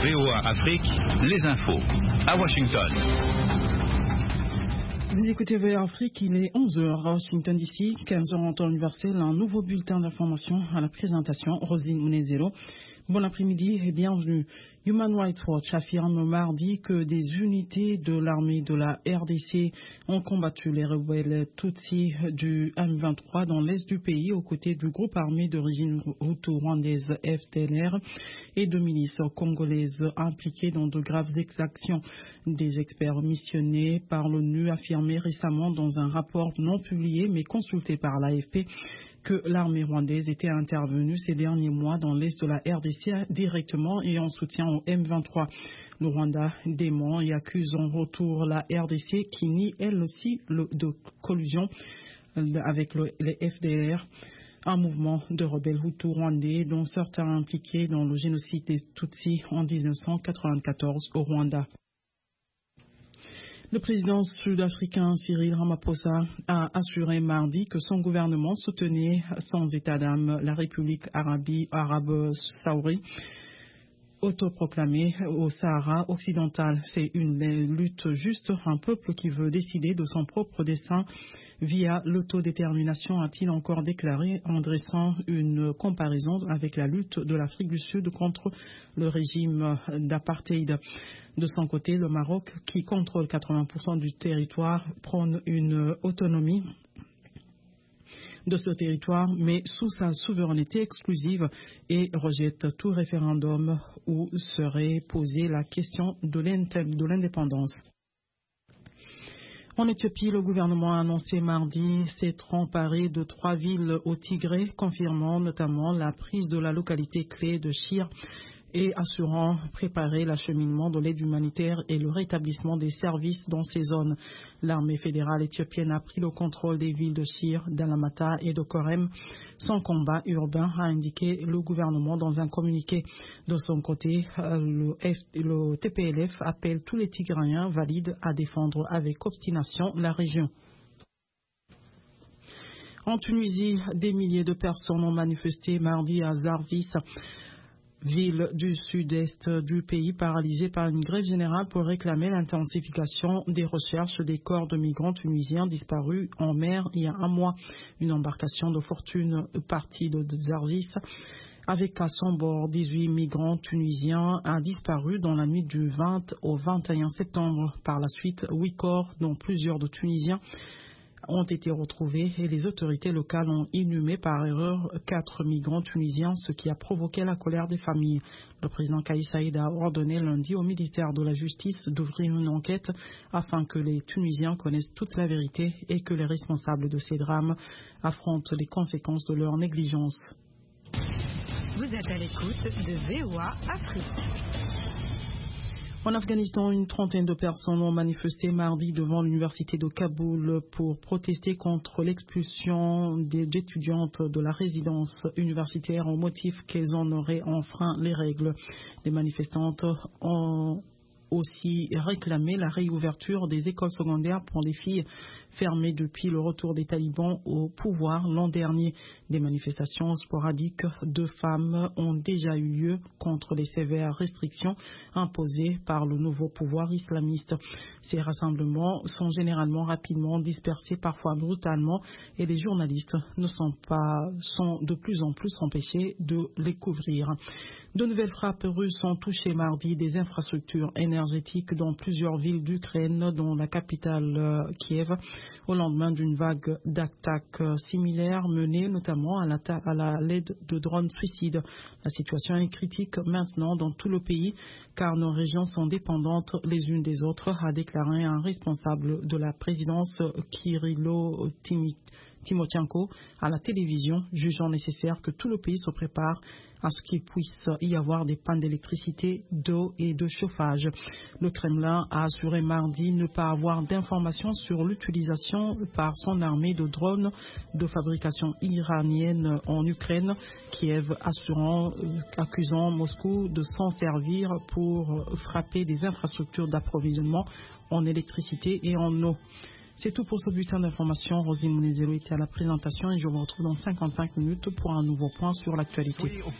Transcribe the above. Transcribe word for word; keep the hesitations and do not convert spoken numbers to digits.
V O A Afrique, les infos. À Washington. Vous écoutez V O A Afrique, il est onze heures à Washington D C, quinze heures en temps universel, un nouveau bulletin d'information à la présentation, Rosine Munezero. Bon après-midi et bienvenue. Human Rights Watch affirme mardi que des unités de l'armée de la R D C ont combattu les rebelles Tutsis du M vingt-trois dans l'est du pays aux côtés du groupe armé d'origine hutu-rwandaise F D L R et de milices congolaises impliquées dans de graves exactions. Des experts missionnés par l'ONU affirmaient récemment dans un rapport non publié mais consulté par l'A F P que l'armée rwandaise était intervenue ces derniers mois dans l'est de la R D C directement et en soutien au M vingt-trois. Le Rwanda dément et accuse en retour la R D C qui nie elle aussi le, de collusion avec le, les F D L R, un mouvement de rebelles hutus rwandais dont certains impliqués dans le génocide des Tutsis en mille neuf cent quatre-vingt-quatorze au Rwanda. Le président sud-africain Cyril Ramaphosa a assuré mardi que son gouvernement soutenait sans état d'âme la République arabe saoudite autoproclamée au Sahara occidental. C'est une lutte juste, un peuple qui veut décider de son propre destin via l'autodétermination, a-t-il encore déclaré en dressant une comparaison avec la lutte de l'Afrique du Sud contre le régime d'apartheid. De son côté, le Maroc, qui contrôle quatre-vingts pour cent du territoire, prône une autonomie de ce territoire, mais sous sa souveraineté exclusive et rejette tout référendum où serait posée la question de l'indépendance. En Éthiopie, le gouvernement a annoncé mardi s'être emparé de trois villes au Tigré, confirmant notamment la prise de la localité clé de Shire et assurant préparer l'acheminement de l'aide humanitaire et le rétablissement des services dans ces zones. L'armée fédérale éthiopienne a pris le contrôle des villes de Shire, d'Alamata et de Korem. Son combat urbain a indiqué le gouvernement dans un communiqué. De son côté, le, F, le T P L F appelle tous les Tigrayens valides à défendre avec obstination la région. En Tunisie, des milliers de personnes ont manifesté mardi à Zarvis, ville du sud-est du pays paralysée par une grève générale pour réclamer l'intensification des recherches des corps de migrants tunisiens disparus en mer il y a un mois. Une embarcation de fortune partie de Zarvis avec à son bord dix-huit migrants tunisiens a disparu dans la nuit du vingt au vingt et un septembre. Par la suite, huit corps, dont plusieurs de Tunisiens, ont été retrouvés et les autorités locales ont inhumé par erreur quatre migrants tunisiens, ce qui a provoqué la colère des familles. Le président Kais Saied a ordonné lundi au ministère de la Justice d'ouvrir une enquête afin que les Tunisiens connaissent toute la vérité et que les responsables de ces drames affrontent les conséquences de leur négligence. Vous êtes à l'écoute de V O A Afrique. En Afghanistan, une trentaine de personnes ont manifesté mardi devant l'université de Kaboul pour protester contre l'expulsion des étudiantes de la résidence universitaire au motif qu'elles en auraient enfreint les règles. Les manifestantes ont aussi réclamé la réouverture des écoles secondaires pour les filles fermées depuis le retour des talibans au pouvoir l'an dernier. Des manifestations sporadiques de femmes ont déjà eu lieu contre les sévères restrictions imposées par le nouveau pouvoir islamiste. Ces rassemblements sont généralement rapidement dispersés, parfois brutalement, et les journalistes ne sont pas, sont de plus en plus empêchés de les couvrir. De nouvelles frappes russes ont touché mardi des infrastructures énergétiques dans plusieurs villes d'Ukraine, dont la capitale euh, Kiev, au lendemain d'une vague d'attaques euh, similaires menées notamment à, à la l'aide de drones suicides. La situation est critique maintenant dans tout le pays car nos régions sont dépendantes les unes des autres, a déclaré un responsable de la présidence Kirilo Timotchenko à la télévision, jugeant nécessaire que tout le pays se prépare à ce qu'il puisse y avoir des pannes d'électricité, d'eau et de chauffage. Le Kremlin a assuré mardi ne pas avoir d'informations sur l'utilisation par son armée de drones de fabrication iranienne en Ukraine, Kiev assurant, accusant Moscou de s'en servir pour frapper des infrastructures d'approvisionnement en électricité et en eau. C'est tout pour ce bulletin d'information. Rosine Munezero était à la présentation et je vous retrouve dans cinquante-cinq minutes pour un nouveau point sur l'actualité.